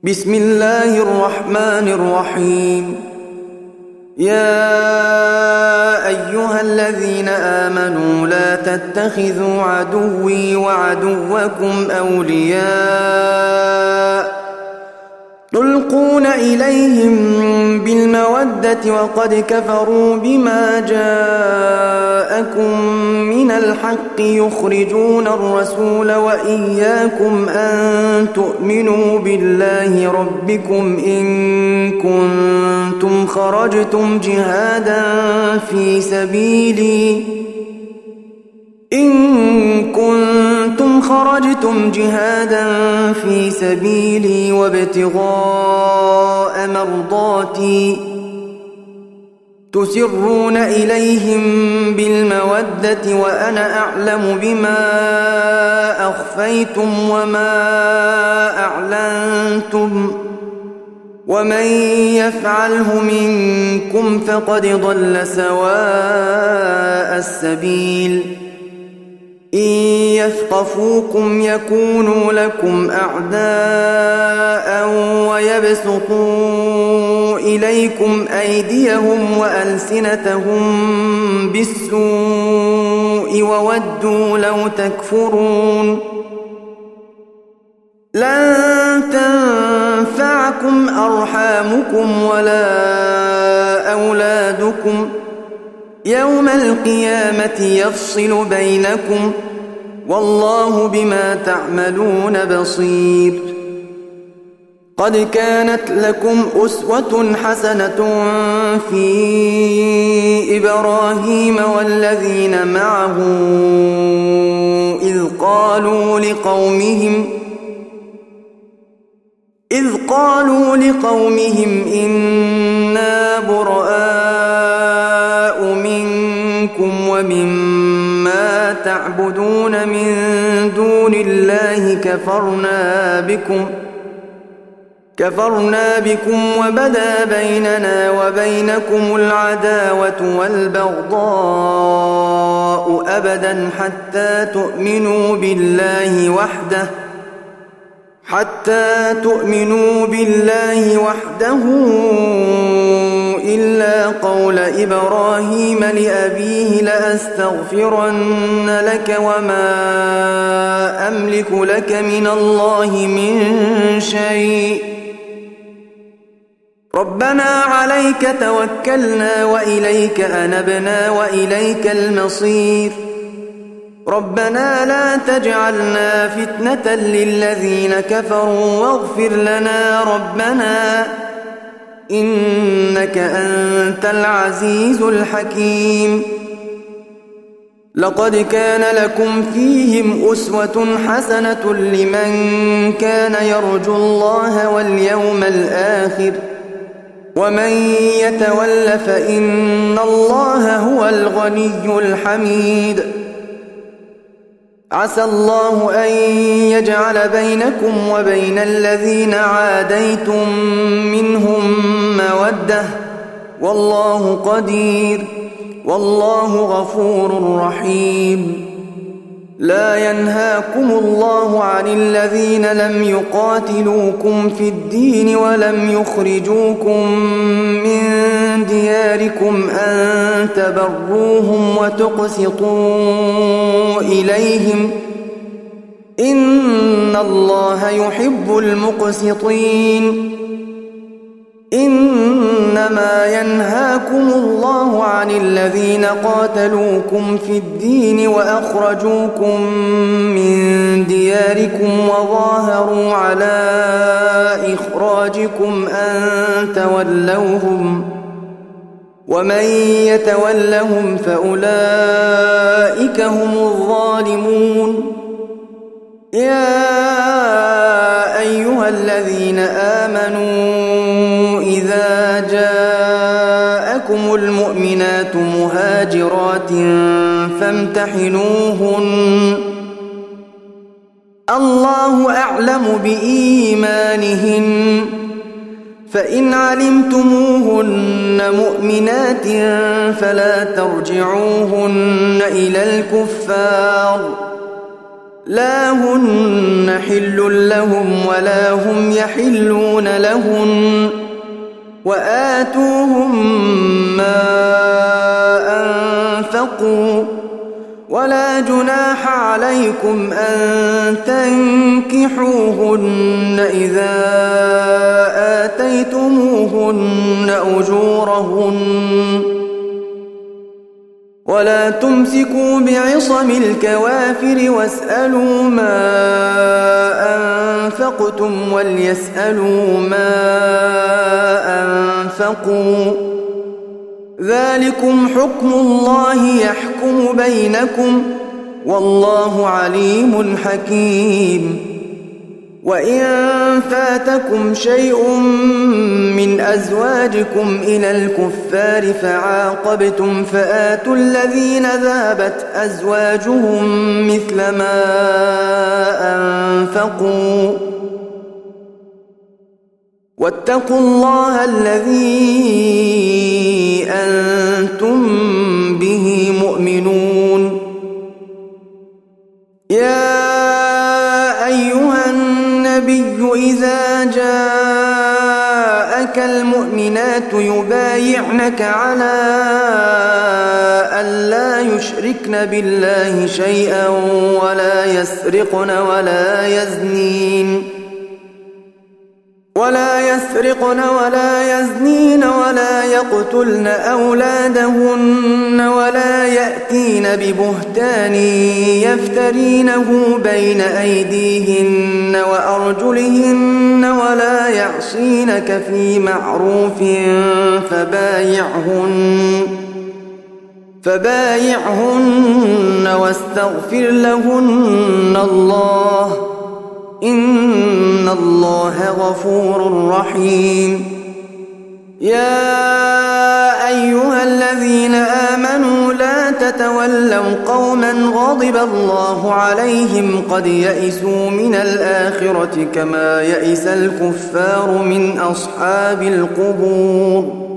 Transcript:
بسم الله الرحمن الرحيم. يا أيها الذين آمنوا لا تتخذوا عدوي وعدوكم أولياء تلقون إليهم بالمودة وقد كفروا بما جاءكم من الحق يخرجون الرسول وإياكم أن تؤمنوا بالله ربكم إن كنتم خرجتم جهادا في سبيلي وابتغاء مرضاتي تسرون إليهم بالمودة وأنا أعلم بما أخفيتم وما أعلنتم ومن يفعله منكم فقد ضل سواء السبيل. إن يثقفوكم يكونوا لكم أعداء ويبسطوا إليكم أيديهم وألسنتهم بالسوء وودوا لو تكفرون. لن تنفعكم أرحامكم ولا أولادكم يوم القيامة يفصل بينكم والله بما تعملون بصير. قد كانت لكم أسوة حسنة في إبراهيم والذين معه إذ قالوا لقومهم إنا براء منكم ومما تعبدون من دون الله كفرنا بكم وبدا بيننا وبينكم العداوة والبغضاء أبدا حتى تؤمنوا بالله وحده إلا قول إبراهيم لأبيه لأستغفرن لك وما أملك لك من الله من شيء ربنا عليك توكلنا وإليك أنبنا وإليك المصير. ربنا لا تجعلنا فتنة للذين كفروا واغفر لنا ربنا إنك أنت العزيز الحكيم. لقد كان لكم فيهم أسوة حسنة لمن كان يرجو الله واليوم الآخر ومن يتول فإن الله هو الغني الحميد. عسى الله أن يجعل بينكم وبين الذين عاديتم منهم مودة والله قدير والله غفور رحيم. لا ينهاكم الله عن الذين لم يقاتلوكم في الدين ولم يخرجوكم من دياركم أن تبروهم وتقسطوا إليهم إن الله يحب المقسطين. إنما ينهاكم الله عن الذين قاتلوكم في الدين وأخرجوكم من دياركم وظاهروا على إخراجكم أن تولوهم ومن يتولهم فأولئك هم الظالمون. يا أيها الذين آمنوا إذا جاءكم المؤمنات مهاجرات فامتحنوهن الله أعلم بإيمانهن فإن علمتموهن مؤمنات فلا ترجعوهن إلى الكفار لا هن حل لهم ولا هم يحلون لهن وآتوهم ما أنفقوا ولا جناح عليكم أن تنكحوهن إذا آتيتموهن أجورهن ولا تمسكوا بعصم الكوافر واسألوا ما أنفقتم وليسألوا ما أنفقوا ذلكم حكم الله يحكم بينكم والله عليم حكيم وإن فاتكم شيء من أزواجكم إلى الكفار فعاقبتم فآتوا الذين ذهبت أزواجهم مثل ما أنفقوا واتقوا الله الذي أنتم به مؤمنون يا أيها النبي إذا جاءك المؤمنات يبايعنك على أن لا يشركن بالله شيئا ولا يسرقن ولا يزنين ولا يقتلن أولادهن ولا يأتين ببهتان يفترينه بين أيديهن وأرجلهن ولا يعصينك في معروف فبايعهن واستغفر لهن الله إن الله غفور رحيم يا أيها الذين آمنوا لا تتولوا قوما غضب الله عليهم قد يئسوا من الآخرة كما يئس الكفار من أصحاب القبور